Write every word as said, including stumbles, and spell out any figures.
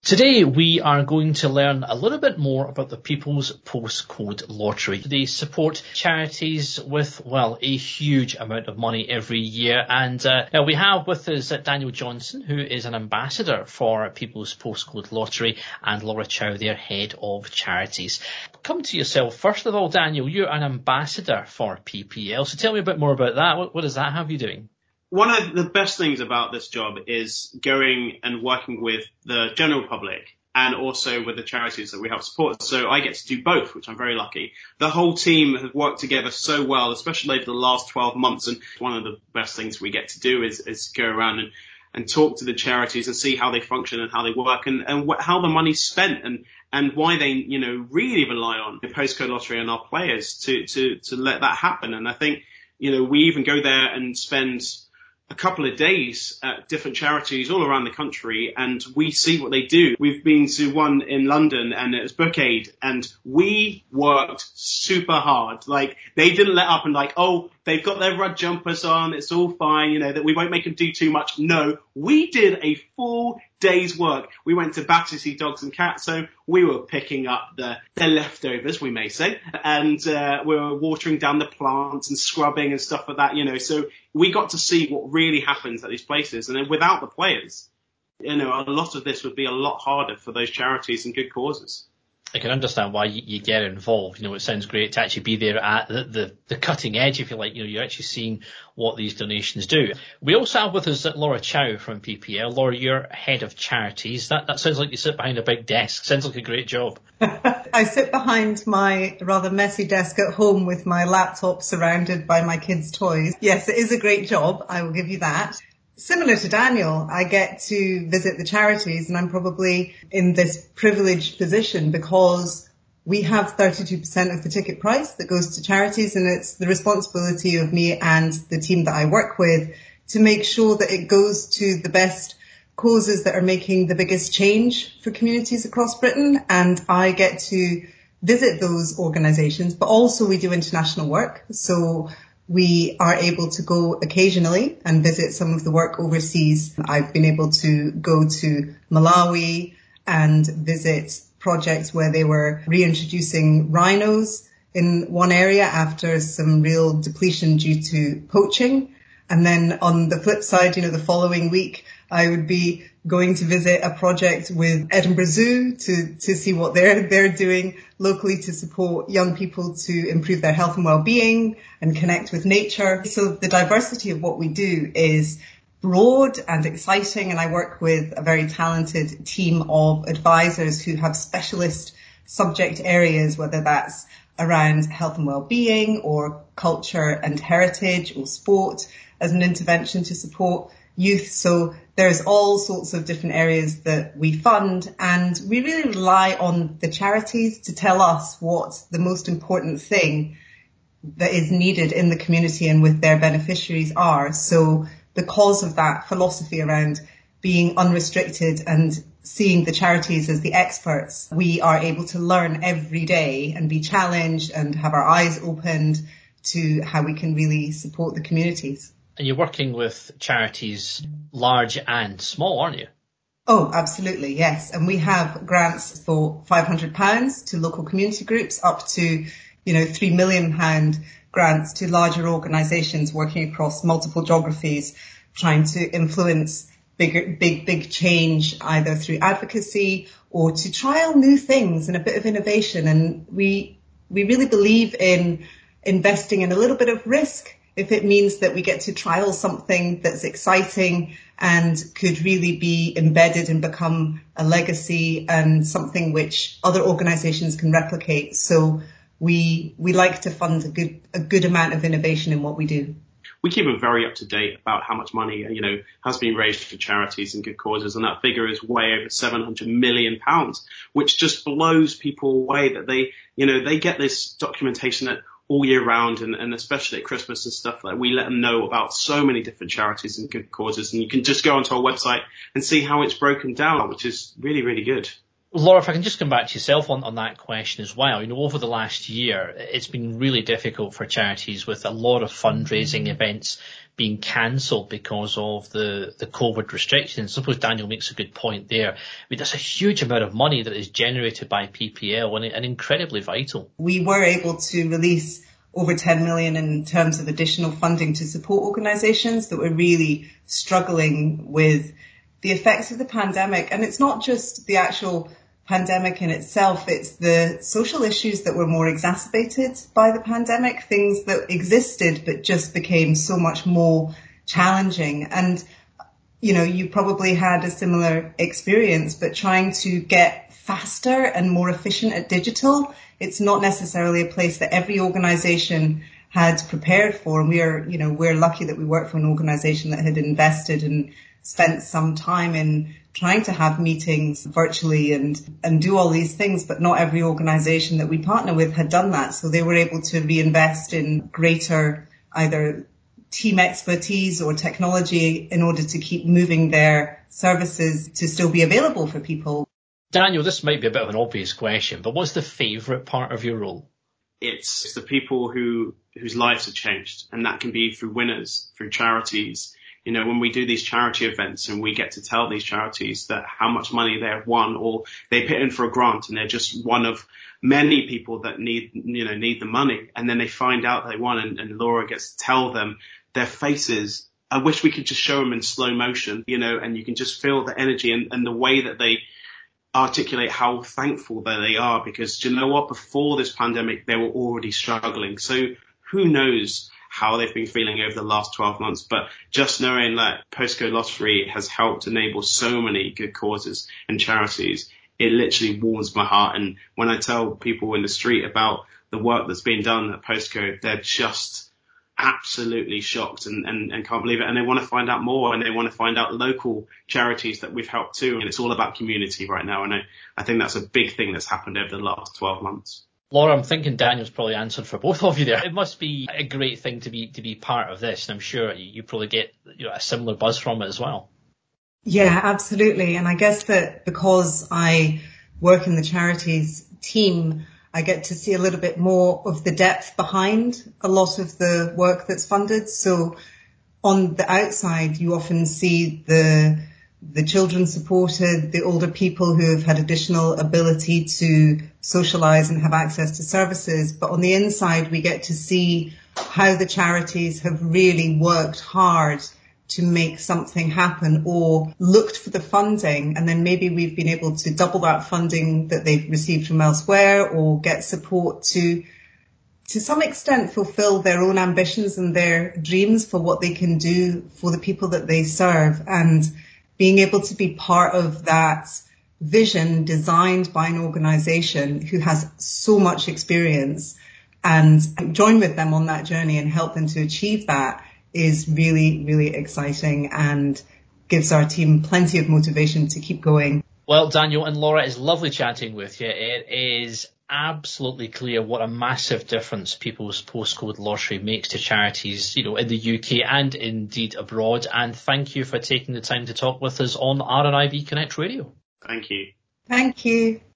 Today we are going to learn a little bit more about the People's Postcode Lottery. They support charities with, well, a huge amount of money every year. And uh, now we have with us Daniel Johnson, who is an ambassador for People's Postcode Lottery, and Laura Chow, their head of charities. Come to yourself. First of all, Daniel, you're an ambassador for P P L. So tell me a bit more about that. What, what does that have you doing? One of the best things about this job is going and working with the general public and also with the charities that we help support. So I get to do both, which I'm very lucky. The whole team have worked together so well, especially over the last twelve months. And one of the best things we get to do is, is go around and, and talk to the charities and see how they function and how they work and, and what, how the money's spent and, and why they, you know, really rely on the postcode lottery and our players to, to, to let that happen. And I think, you know, we even go there and spend a couple of days at different charities all around the country, and we see what they do. We've been to one in London, and it was Book Aid, and we worked super hard. Like, they didn't let up and like, oh, they've got their red jumpers on, it's all fine, you know, that we won't make them do too much. No, we did a full day's work. We went to Battersea Dogs and Cats, so we were picking up the, the leftovers, we may say, and uh, we were watering down the plants and scrubbing and stuff like that, you know. So we got to see what really happens at these places, and then without the players, you know, a lot of this would be a lot harder for those charities and good causes. I can understand why you, you get involved. You know, it sounds great to actually be there at the, the, the cutting edge, if you like. You know, you're actually seeing what these donations do. We also have with us Laura Chow from P P L. Laura, you're head of charities. That that sounds like you sit behind a big desk. Sounds like a great job. I sit behind my rather messy desk at home with my laptop surrounded by my kids' toys. Yes, it is a great job. I will give you that. Similar to Daniel, I get to visit the charities, and I'm probably in this privileged position because we have thirty-two percent of the ticket price that goes to charities, and it's the responsibility of me and the team that I work with to make sure that it goes to the best causes that are making the biggest change for communities across Britain. And I get to visit those organisations, but also we do international work. So we are able to go occasionally and visit some of the work overseas. I've been able to go to Malawi and visit projects where they were reintroducing rhinos in one area after some real depletion due to poaching. And then on the flip side, you know, the following week, I would be going to visit a project with Edinburgh Zoo to, to see what they're, they're doing locally to support young people to improve their health and well-being and connect with nature. So the diversity of what we do is broad and exciting, and I work with a very talented team of advisors who have specialist subject areas, whether that's around health and well-being or culture and heritage or sport as an intervention to support youth. So there's all sorts of different areas that we fund, and we really rely on the charities to tell us what the most important thing that is needed in the community and with their beneficiaries are. So because of that philosophy around being unrestricted and seeing the charities as the experts, we are able to learn every day and be challenged and have our eyes opened to how we can really support the communities. And you're working with charities large and small, aren't you? Oh, absolutely, yes. And we have grants for five hundred pounds to local community groups up to, you know, three million pounds grants to larger organisations working across multiple geographies, trying to influence bigger, big, big change either through advocacy or to trial new things and a bit of innovation. And we, we really believe in investing in a little bit of risk if it means that we get to trial something that's exciting and could really be embedded and become a legacy and something which other organisations can replicate. So we we like to fund a good a good amount of innovation in what we do. We keep them very up to date about how much money, you know, has been raised for charities and good causes, and that figure is way over seven hundred million pounds, which just blows people away that they, you know, they get this documentation that all year round, and, and especially at Christmas and stuff, like we let them know about so many different charities and good causes, and you can just go onto our website and see how it's broken down, which is really, really good. Laura, if I can just come back to yourself on, on that question as well. You know, over the last year, it's been really difficult for charities with a lot of fundraising events being cancelled because of the, the COVID restrictions. I suppose Daniel makes a good point there. I mean, there's a huge amount of money that is generated by P P L and, and incredibly vital. We were able to release over ten million in terms of additional funding to support organisations that were really struggling with the effects of the pandemic. And it's not just the actual pandemic in itself, it's the social issues that were more exacerbated by the pandemic, things that existed but just became so much more challenging. And, you know, you probably had a similar experience, but trying to get faster and more efficient at digital, it's not necessarily a place that every organisation had prepared for. And we are, you know, we're lucky that we work for an organisation that had invested and spent some time in trying to have meetings virtually and, and do all these things, but not every organisation that we partner with had done that. So they were able to reinvest in greater either team expertise or technology in order to keep moving their services to still be available for people. Daniel, this might be a bit of an obvious question, but what's the favourite part of your role? It's, it's the people who whose lives have changed, and that can be through winners, through charities. You know, when we do these charity events and we get to tell these charities that how much money they have won, or they put in for a grant and they're just one of many people that need, you know, need the money. And then they find out they won, and, and Laura gets to tell them their faces. I wish we could just show them in slow motion, you know, and you can just feel the energy and, and the way that they articulate how thankful that they are, because do you know what? Before this pandemic, they were already struggling. So who knows how they've been feeling over the last twelve months. But just knowing that Postcode Lottery has helped enable so many good causes and charities, it literally warms my heart. And when I tell people in the street about the work that's been done at Postcode, they're just absolutely shocked and, and, and can't believe it. And they want to find out more, and they want to find out local charities that we've helped too. And it's all about community right now. And I, I think that's a big thing that's happened over the last twelve months. Laura, I'm thinking Daniel's probably answered for both of you there. It must be a great thing to be to be part of this, and I'm sure you, you probably get, you know, a similar buzz from it as well. Yeah, absolutely. And I guess that because I work in the charities team, I get to see a little bit more of the depth behind a lot of the work that's funded. So on the outside, you often see the the children supported, the older people who have had additional ability to socialise and have access to services. But on the inside, we get to see how the charities have really worked hard to make something happen, or looked for the funding, and then maybe we've been able to double that funding that they've received from elsewhere, or get support to to some extent fulfill their own ambitions and their dreams for what they can do for the people that they serve. And being able to be part of that vision designed by an organisation who has so much experience, and join with them on that journey and help them to achieve that, is really, really exciting and gives our team plenty of motivation to keep going. Well, Daniel and Laura, it's lovely chatting with you. It is absolutely clear what a massive difference People's Postcode Lottery makes to charities, you know, in the U K and indeed abroad. And thank you for taking the time to talk with us on R N I B Connect Radio. Thank you. Thank you.